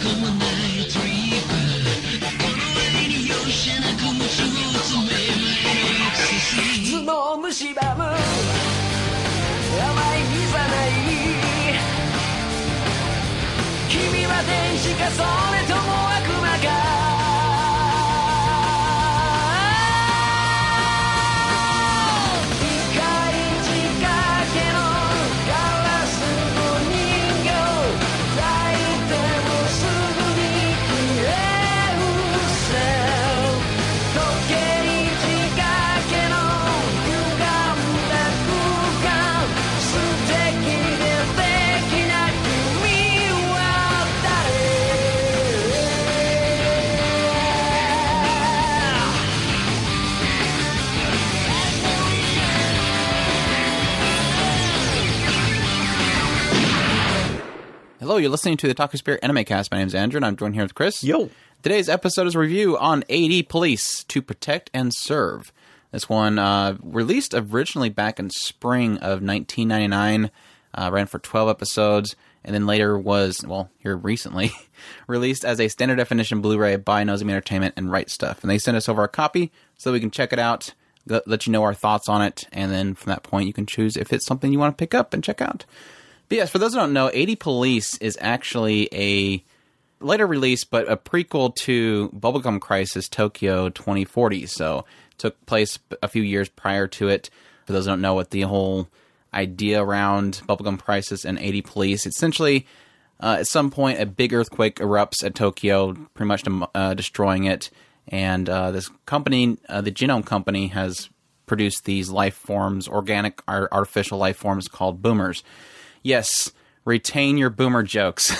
Hello, you're listening to the Talking Spirit Anime Cast. My name is Andrew, and I'm joined here with Chris. Yo! Today's episode is a review on AD Police, To Protect and Serve. This one released originally back in spring of 1999, ran for 12 episodes, and then later was, well, here recently, released as a standard definition Blu-ray by Nozomi Entertainment and Right Stuff. And they sent us over a copy so we can check it out, let you know our thoughts on it, and then from that point you can choose if it's something you want to pick up and check out. But yes, for those who don't know, AD Police is actually a later release, but a prequel to Bubblegum Crisis Tokyo 2040. So it took place a few years prior to it. For those who don't know what the whole idea around Bubblegum Crisis and AD Police, essentially, at some point, a big earthquake erupts at Tokyo, pretty much destroying it. And this company, the Genome Company, has produced these life forms, organic, artificial life forms called boomers. Yes, retain your boomer jokes.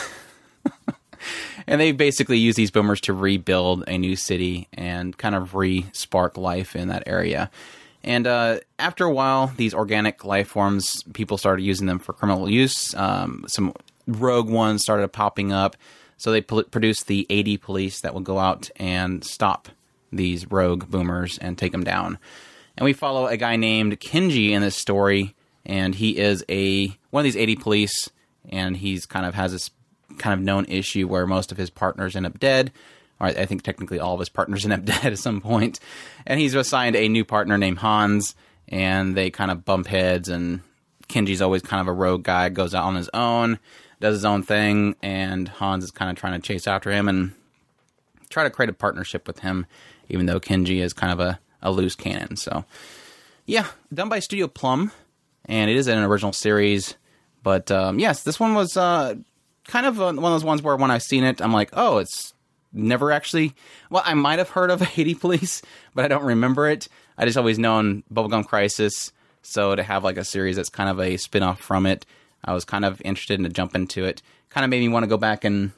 And they basically use these boomers to rebuild a new city and kind of re-spark life in that area. And after a while, these organic life forms, people started using them for criminal use. Some rogue ones started popping up. So they produced the AD Police that will go out and stop these rogue boomers and take them down. And we follow a guy named Kenji in this story. And he is one of these AD Police, and he's kind of has this kind of known issue where most of his partners end up dead. Or I think technically all of his partners end up dead at some point. And he's assigned a new partner named Hans, and they kind of bump heads, and Kenji's always kind of a rogue guy, goes out on his own, does his own thing, and Hans is kind of trying to chase after him and try to create a partnership with him, even though Kenji is kind of a loose cannon. So, yeah, done by Studio Plum. And it is an original series. But, yes, this one was kind of one of those ones where when I've seen it, I'm like, oh, it's never actually... Well, I might have heard of AD Police, but I don't remember it. I just always known Bubblegum Crisis. So to have like a series that's kind of a spin-off from it, I was kind of interested in to jump into it. Kind of made me want to go back and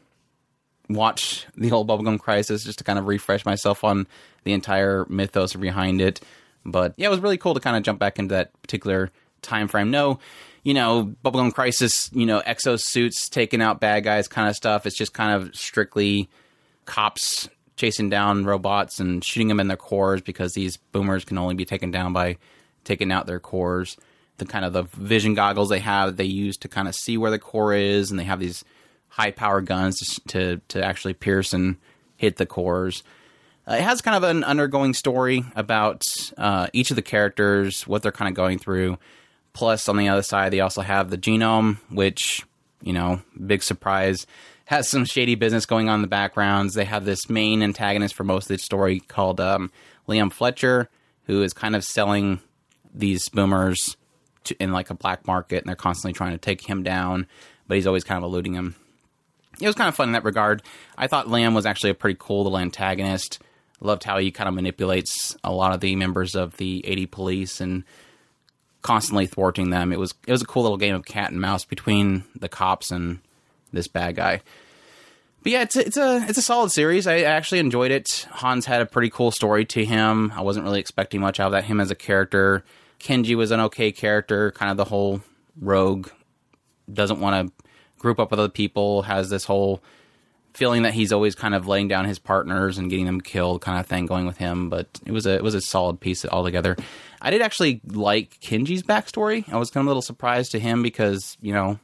watch the whole Bubblegum Crisis just to kind of refresh myself on the entire mythos behind it. But, yeah, it was really cool to kind of jump back into that particular time frame. No, Bubblegum Crisis, exo suits taking out bad guys kind of stuff. It's just kind of strictly cops chasing down robots and shooting them in their cores because these boomers can only be taken down by taking out their cores. The kind of the vision goggles they have, they use to kind of see where the core is, and they have these high power guns to actually pierce and hit the cores. It has kind of an undergoing story about each of the characters, what they're kind of going through. Plus, on the other side, they also have the Genome, which, big surprise, has some shady business going on in the backgrounds. They have this main antagonist for most of the story called Liam Fletcher, who is kind of selling these boomers in like a black market, and they're constantly trying to take him down, but he's always kind of eluding him. It was kind of fun in that regard. I thought Liam was actually a pretty cool little antagonist. Loved how he kind of manipulates a lot of the members of the AD Police and constantly thwarting them. It was a cool little game of cat and mouse between the cops and this bad guy. But yeah, it's a solid series. I actually enjoyed it. Hans had a pretty cool story to him. I wasn't really expecting much out of that. Him as a character. Kenji was an okay character. Kind of the whole rogue. Doesn't want to group up with other people. Has this whole feeling that he's always kind of laying down his partners and getting them killed kind of thing going with him. But it was a solid piece altogether. I did actually like Kenji's backstory. I was kind of a little surprised to him because,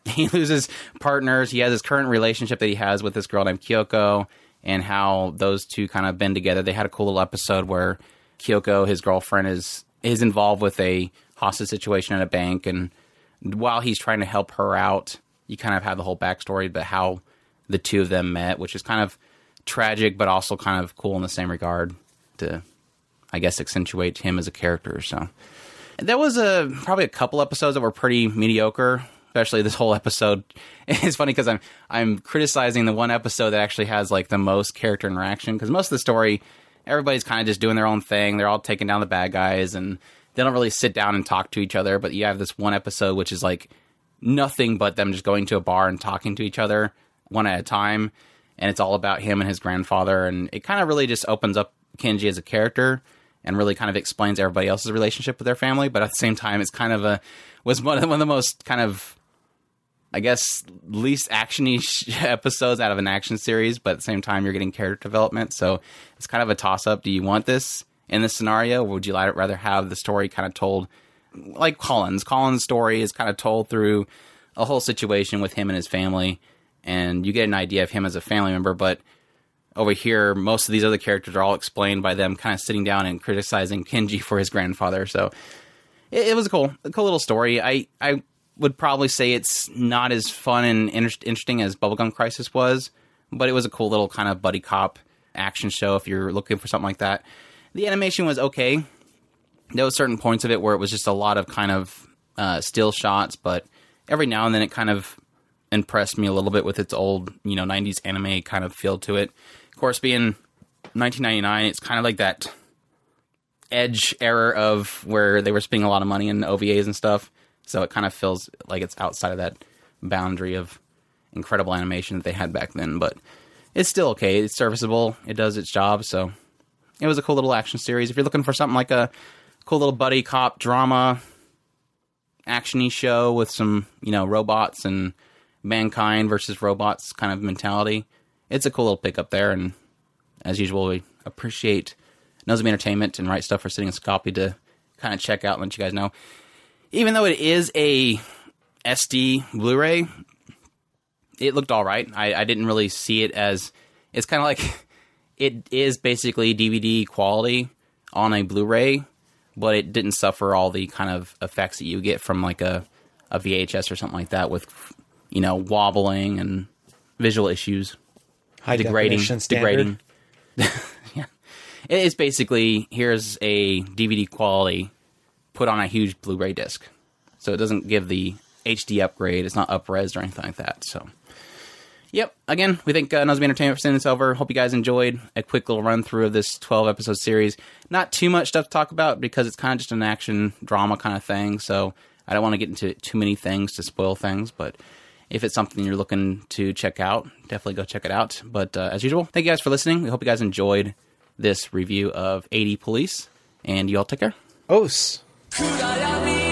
he loses partners. He has his current relationship that he has with this girl named Kyoko, and how those two kind of been together. They had a cool little episode where Kyoko, his girlfriend, is involved with a hostage situation at a bank, and while he's trying to help her out, you kind of have the whole backstory about how the two of them met, which is kind of tragic, but also kind of cool in the same regard to, I guess, accentuate him as a character. So there was probably a couple episodes that were pretty mediocre, especially this whole episode. It's funny because I'm criticizing the one episode that actually has like the most character interaction, because most of the story, everybody's kind of just doing their own thing. They're all taking down the bad guys, and they don't really sit down and talk to each other. But you have this one episode which is like nothing but them just going to a bar and talking to each other one at a time, and it's all about him and his grandfather, and it kind of really just opens up Kenji as a character and really kind of explains everybody else's relationship with their family. But at the same time, it's kind of was one of the most kind of, I guess, least action-y episodes out of an action series, but at the same time, you're getting character development. So it's kind of a toss-up. Do you want this in this scenario, or would you rather have the story kind of told like Colin's? Colin's story is kind of told through a whole situation with him and his family, and you get an idea of him as a family member. But over here, most of these other characters are all explained by them kind of sitting down and criticizing Kenji for his grandfather. So it was a cool little story. I would probably say it's not as fun and interesting as Bubblegum Crisis was, but it was a cool little kind of buddy cop action show if you're looking for something like that. The animation was okay. There was certain points of it where it was just a lot of kind of still shots, but every now and then it kind of impressed me a little bit with its old, 90s anime kind of feel to it. Of course, being 1999, it's kind of like that edge era of where they were spending a lot of money in OVAs and stuff. So it kind of feels like it's outside of that boundary of incredible animation that they had back then. But it's still okay. It's serviceable. It does its job. So it was a cool little action series. If you're looking for something like a cool little buddy cop drama, action-y show with some, robots and mankind versus robots kind of mentality, it's a cool little pickup there. And as usual, we appreciate Nozomi Entertainment and Right Stuff for sending us a copy to kind of check out and let you guys know. Even though it is a SD Blu-ray, it looked all right. I didn't really see it as... It's kind of like... It is basically DVD quality on a Blu-ray, but it didn't suffer all the kind of effects that you get from like a VHS or something like that with, wobbling and visual issues. High definition standard. Degrading. Yeah. It's basically, here's a DVD quality put on a huge Blu-ray disc. So it doesn't give the HD upgrade. It's not up-res or anything like that. So, yep. Again, we thank Nozomi Entertainment for sending this over. Hope you guys enjoyed a quick little run-through of this 12-episode series. Not too much stuff to talk about because it's kind of just an action drama kind of thing. So I don't want to get into too many things to spoil things. But if it's something you're looking to check out, definitely go check it out. But as usual, thank you guys for listening. We hope you guys enjoyed this review of 80 Police. And you all take care. Os.